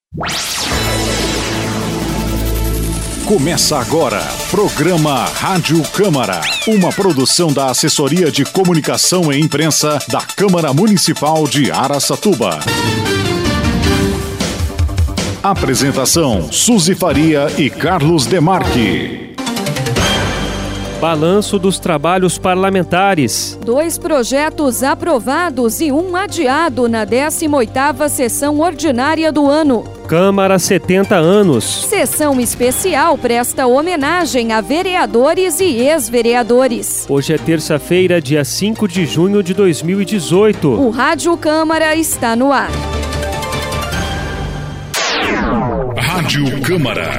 Começa agora, programa Rádio Câmara, uma produção da Assessoria de Comunicação e Imprensa da Câmara Municipal de Araçatuba. Apresentação, Suzy Faria e Carlos Demarque. Balanço dos trabalhos parlamentares. 2 projetos aprovados e 1 adiado na 18ª sessão ordinária do ano. Câmara 70 anos. Sessão especial presta homenagem a vereadores e ex-vereadores. Hoje é terça-feira, dia 5 de junho de 2018. O Rádio Câmara está no ar. Rádio Câmara.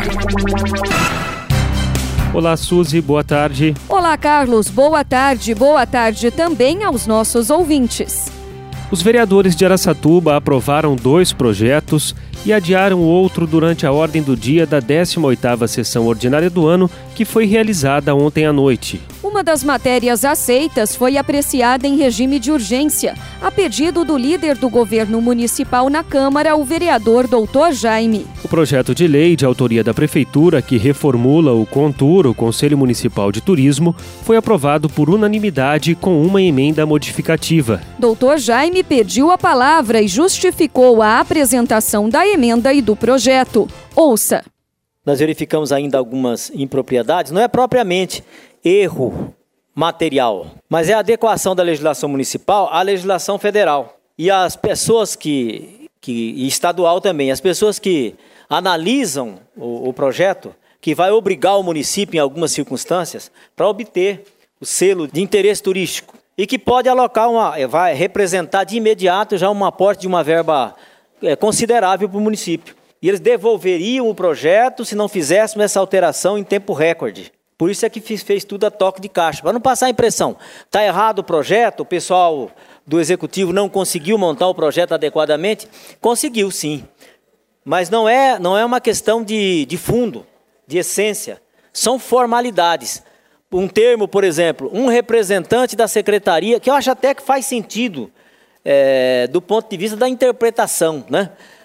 Olá, Suzy, boa tarde. Olá, Carlos, boa tarde. Boa tarde também aos nossos ouvintes. Os vereadores de Araçatuba aprovaram 2 projetos e adiaram outro durante a ordem do dia da 18ª sessão ordinária do ano, que foi realizada ontem à noite. Uma das matérias aceitas foi apreciada em regime de urgência, a pedido do líder do governo municipal na Câmara, o vereador Dr. Jaime. O projeto de lei de autoria da Prefeitura, que reformula o CONTUR, o Conselho Municipal de Turismo, foi aprovado por unanimidade com uma emenda modificativa. Dr. Jaime pediu a palavra e justificou a apresentação da emenda e do projeto. Ouça. Nós verificamos ainda algumas impropriedades, não é propriamente erro material, mas é a adequação da legislação municipal à legislação federal. E as pessoas e estadual também, as pessoas que analisam o projeto, que vai obrigar o município em algumas circunstâncias para obter o selo de interesse turístico e que pode alocar vai representar de imediato já um aporte de uma verba considerável para o município. E eles devolveriam o projeto se não fizéssemos essa alteração em tempo recorde. Por isso é que fez tudo a toque de caixa, para não passar a impressão. Está errado o projeto, o pessoal do Executivo não conseguiu montar o projeto adequadamente. Conseguiu, sim. Mas não é uma questão de fundo, de essência. São formalidades. Um termo, por exemplo, um representante da secretaria, que eu acho até que faz sentido do ponto de vista da interpretação, né?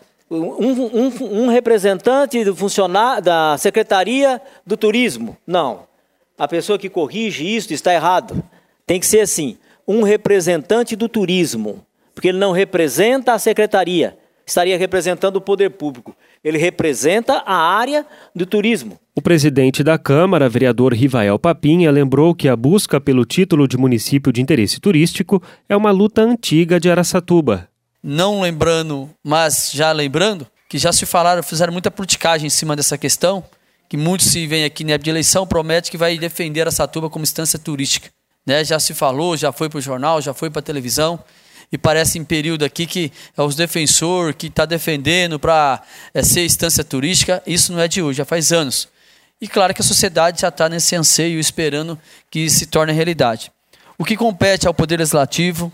Um representante do funcionário da Secretaria do Turismo. Não. A pessoa que corrige isso está errado. Tem que ser assim, um representante do turismo, porque ele não representa a Secretaria, estaria representando o poder público. Ele representa a área do turismo. O presidente da Câmara, vereador Rivael Papinha, lembrou que a busca pelo título de município de interesse turístico é uma luta antiga de Araçatuba. Não lembrando, mas já lembrando, que já se fizeram muita politicagem em cima dessa questão, que muitos se vêm aqui na época de eleição, promete que vai defender Araçatuba como instância turística. Né? Já se falou, já foi para o jornal, já foi para a televisão, e parece em período aqui que é os defensores que está defendendo para ser instância turística. Isso não é de hoje, já faz anos. E claro que a sociedade já está nesse anseio, esperando que se torne realidade. O que compete ao Poder Legislativo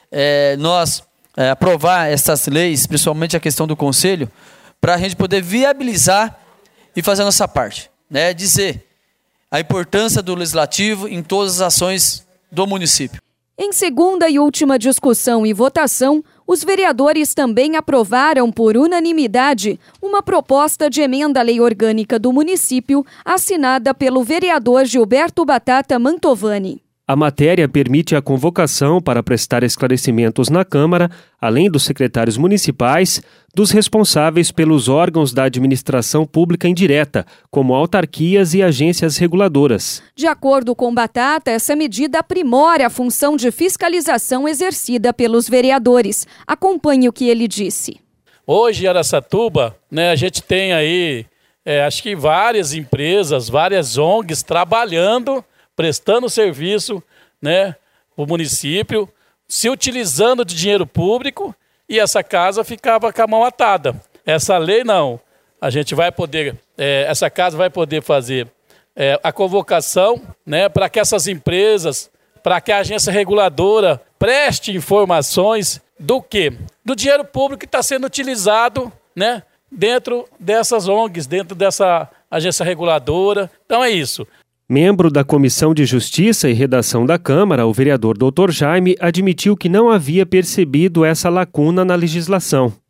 nós aprovar essas leis, principalmente a questão do Conselho, para a gente poder viabilizar e fazer a nossa parte. Né? Dizer a importância do Legislativo em todas as ações do município. Em segunda e última discussão e votação, os vereadores também aprovaram por unanimidade uma proposta de emenda à lei orgânica do município, assinada pelo vereador Gilberto Batata Mantovani. A matéria permite a convocação para prestar esclarecimentos na Câmara, além dos secretários municipais, dos responsáveis pelos órgãos da administração pública indireta, como autarquias e agências reguladoras. De acordo com Batata, essa medida aprimora a função de fiscalização exercida pelos vereadores. Acompanhe o que ele disse. Hoje, em Araçatuba, a gente tem aí, acho que várias empresas, várias ONGs trabalhando, prestando serviço, para o município, se utilizando de dinheiro público, e essa casa ficava com a mão atada. Essa lei não. A gente vai poder, essa casa vai poder fazer a convocação, para que essas empresas, para que a agência reguladora preste informações do quê? Do dinheiro público que está sendo utilizado, dentro dessas ONGs, dentro dessa agência reguladora. Então é isso. Membro da Comissão de Justiça e Redação da Câmara, o vereador Dr. Jaime admitiu que não havia percebido essa lacuna na legislação.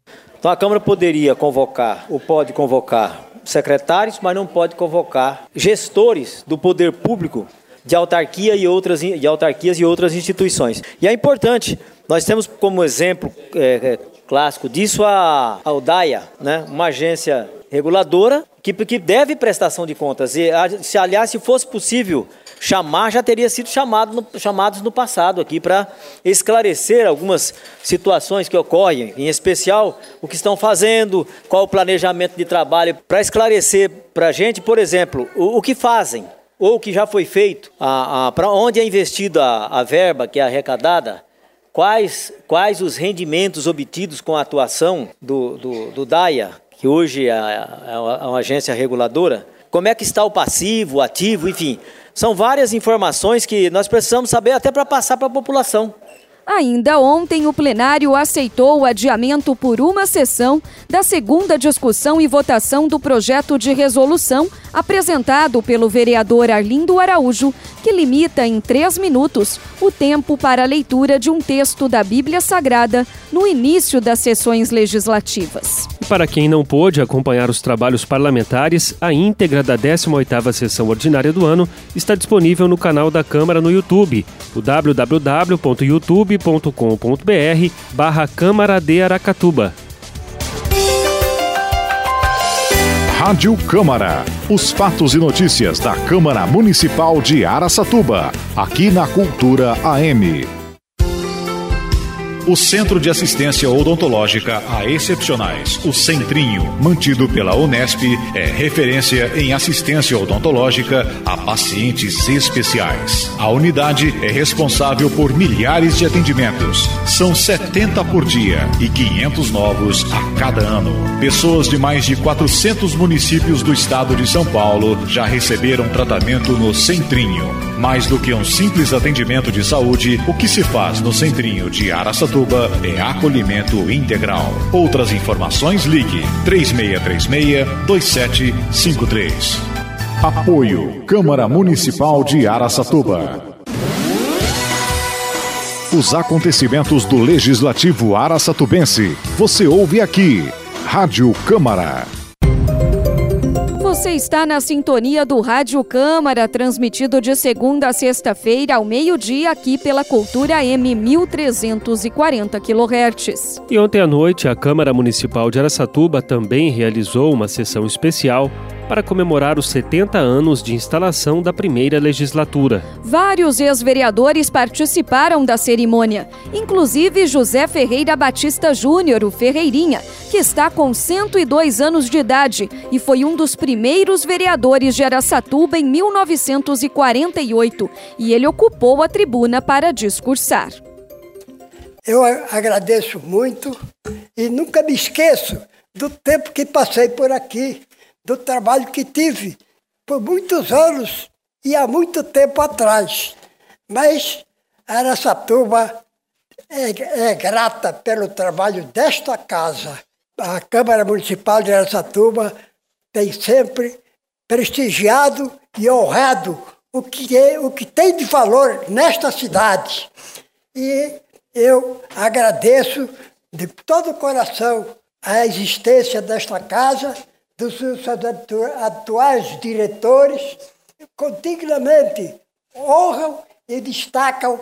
Então a Câmara poderia convocar, ou pode convocar secretários, mas não pode convocar gestores do poder público de autarquias e outras instituições. E é importante, nós temos como exemplo clássico disso a UDAIA, né? Uma agência reguladora que deve prestação de contas. E, aliás, se fosse possível chamar, já teria sido chamados no passado aqui para esclarecer algumas situações que ocorrem, em especial o que estão fazendo, qual o planejamento de trabalho, para esclarecer para a gente, por exemplo, o que fazem, ou o que já foi feito, para onde é investida a verba que é arrecadada, quais os rendimentos obtidos com a atuação do DAIA, que hoje é uma agência reguladora, como é que está o passivo, o ativo, enfim. São várias informações que nós precisamos saber até para passar para a população. Ainda ontem, o plenário aceitou o adiamento por uma sessão da segunda discussão e votação do projeto de resolução apresentado pelo vereador Arlindo Araújo, que limita em 3 minutos o tempo para a leitura de um texto da Bíblia Sagrada no início das sessões legislativas. E para quem não pôde acompanhar os trabalhos parlamentares, a íntegra da 18ª sessão ordinária do ano está disponível no canal da Câmara no YouTube, o www.youtube.com.br/Câmara de Aracatuba. Rádio Câmara. Os fatos e notícias da Câmara Municipal de Araçatuba. Aqui na Cultura AM. O Centro de Assistência Odontológica a Excepcionais, o Centrinho, mantido pela Unesp, é referência em assistência odontológica a pacientes especiais. A unidade é responsável por milhares de atendimentos. São 70 por dia e 500 novos a cada ano. Pessoas de mais de 400 municípios do estado de São Paulo já receberam tratamento no Centrinho. Mais do que um simples atendimento de saúde, o que se faz no Centrinho de Araçatuba é acolhimento integral. Outras informações, ligue 3636-2753. Apoio Câmara Municipal de Araçatuba. Os acontecimentos do Legislativo araçatubense. Você ouve aqui. Rádio Câmara. Você está na sintonia do Rádio Câmara, transmitido de segunda a sexta-feira ao meio-dia aqui pela Cultura M 1340 kHz. E ontem à noite, a Câmara Municipal de Araçatuba também realizou uma sessão especial para comemorar os 70 anos de instalação da primeira legislatura. Vários ex-vereadores participaram da cerimônia, inclusive José Ferreira Batista Júnior, o Ferreirinha, que está com 102 anos de idade e foi um dos primeiros vereadores de Araçatuba em 1948, e ele ocupou a tribuna para discursar. Eu agradeço muito e nunca me esqueço do tempo que passei por aqui, do trabalho que tive por muitos anos e há muito tempo atrás. Mas Araçatuba é grata pelo trabalho desta casa. A Câmara Municipal de Araçatuba tem sempre prestigiado e honrado o que tem de valor nesta cidade. E eu agradeço de todo o coração a existência desta casa, dos seus atuais diretores, continuamente honram e destacam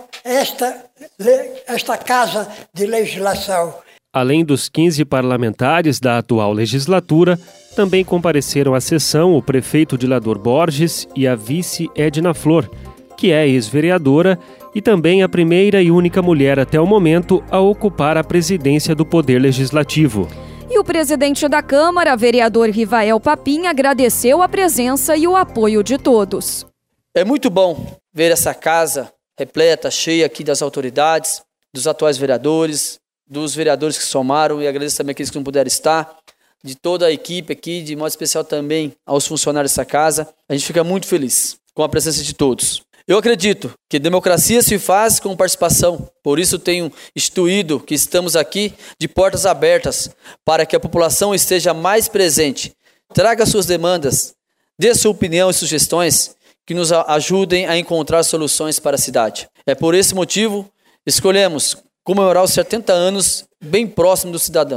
esta Casa de Legislação. Além dos 15 parlamentares da atual legislatura, também compareceram à sessão o prefeito Dilador Borges e a vice Edna Flor, que é ex-vereadora e também a primeira e única mulher até o momento a ocupar a presidência do Poder Legislativo. E o presidente da Câmara, vereador Rivael Papim, agradeceu a presença e o apoio de todos. É muito bom ver essa casa repleta, cheia aqui das autoridades, dos atuais vereadores, dos vereadores que somaram, e agradeço também aqueles que não puderam estar, de toda a equipe aqui, de modo especial também aos funcionários dessa casa. A gente fica muito feliz com a presença de todos. Eu acredito que democracia se faz com participação, por isso tenho instituído que estamos aqui de portas abertas para que a população esteja mais presente. Traga suas demandas, dê sua opinião e sugestões que nos ajudem a encontrar soluções para a cidade. É por esse motivo escolhemos comemorar os 70 anos bem próximo dos cidadãos.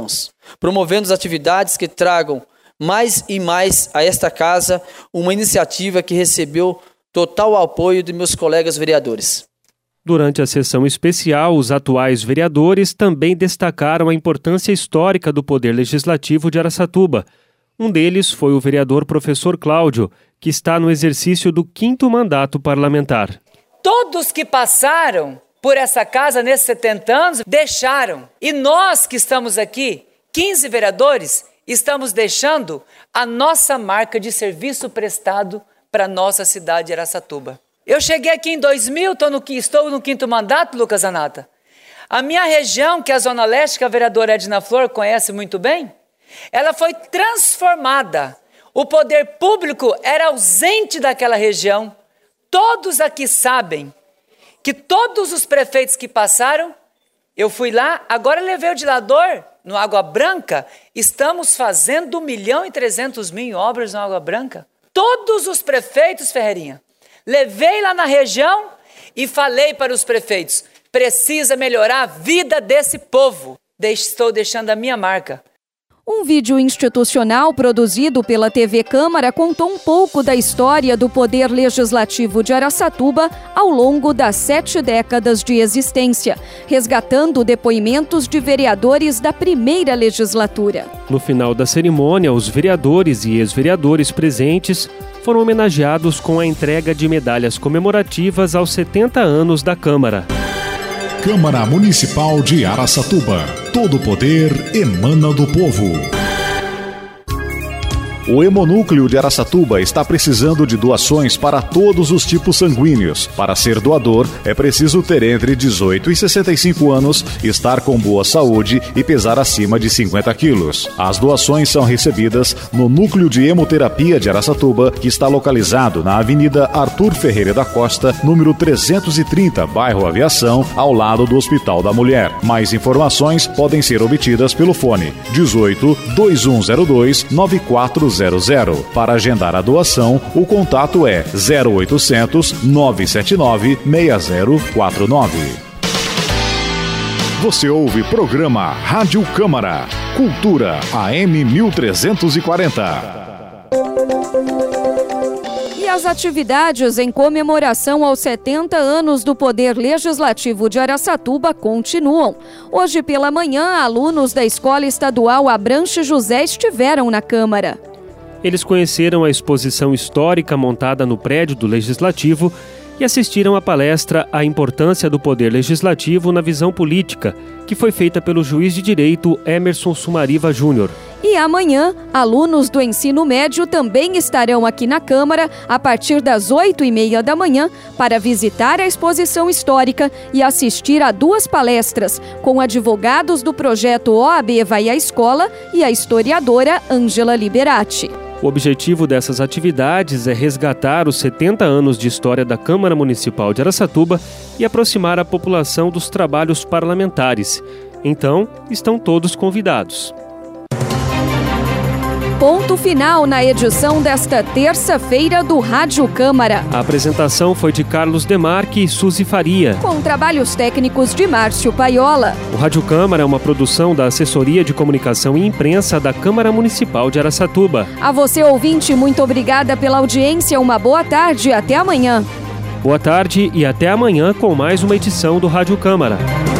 promovendo as atividades que tragam mais e mais a esta casa, uma iniciativa que recebeu total apoio de meus colegas vereadores. Durante a sessão especial, os atuais vereadores também destacaram a importância histórica do Poder Legislativo de Araçatuba. Um deles foi o vereador professor Cláudio, que está no exercício do 5º mandato parlamentar. Todos que passaram por essa casa nesses 70 anos deixaram. E nós que estamos aqui, 15 vereadores, estamos deixando a nossa marca de serviço prestado para a nossa cidade de Araçatuba. Eu cheguei aqui em 2000, estou no 5º mandato, Lucas Zanata. A minha região, que é a Zona Leste, que a vereadora Edna Flor conhece muito bem, ela foi transformada. O poder público era ausente daquela região. Todos aqui sabem que todos os prefeitos que passaram, eu fui lá, agora levei o dilador no Água Branca, estamos fazendo 1.300.000 em obras no Água Branca. Todos os prefeitos, Ferreirinha, levei lá na região e falei para os prefeitos, precisa melhorar a vida desse povo. Estou deixando a minha marca. Um vídeo institucional produzido pela TV Câmara contou um pouco da história do Poder Legislativo de Araçatuba ao longo das 7 décadas de existência, resgatando depoimentos de vereadores da primeira legislatura. No final da cerimônia, os vereadores e ex-vereadores presentes foram homenageados com a entrega de medalhas comemorativas aos 70 anos da Câmara. Câmara Municipal de Araçatuba. Todo poder emana do povo. O Hemonúcleo de Araçatuba está precisando de doações para todos os tipos sanguíneos. Para ser doador, é preciso ter entre 18 e 65 anos, estar com boa saúde e pesar acima de 50 quilos. As doações são recebidas no Núcleo de Hemoterapia de Araçatuba, que está localizado na Avenida Arthur Ferreira da Costa, número 330, bairro Aviação, ao lado do Hospital da Mulher. Mais informações podem ser obtidas pelo fone 18 2102 9400. Para agendar a doação, o contato é 0800 979 6049. Você ouve programa Rádio Câmara, Cultura AM 1340. E as atividades em comemoração aos 70 anos do Poder Legislativo de Araçatuba continuam. Hoje pela manhã, alunos da Escola Estadual Abranche José estiveram na Câmara. Eles conheceram a exposição histórica montada no prédio do Legislativo e assistiram à palestra A Importância do Poder Legislativo na Visão Política, que foi feita pelo juiz de direito Emerson Sumariva Júnior. E amanhã, alunos do ensino médio também estarão aqui na Câmara a partir das 8h30 da manhã para visitar a exposição histórica e assistir a 2 palestras com advogados do projeto OAB Vai à Escola e a historiadora Ângela Liberati. O objetivo dessas atividades é resgatar os 70 anos de história da Câmara Municipal de Araçatuba e aproximar a população dos trabalhos parlamentares. Então, estão todos convidados. Ponto final na edição desta terça-feira do Rádio Câmara. A apresentação foi de Carlos Demarque e Suzy Faria, com trabalhos técnicos de Márcio Paiola. O Rádio Câmara é uma produção da Assessoria de Comunicação e Imprensa da Câmara Municipal de Araçatuba. A você, ouvinte, muito obrigada pela audiência. Uma boa tarde e até amanhã. Boa tarde e até amanhã com mais uma edição do Rádio Câmara.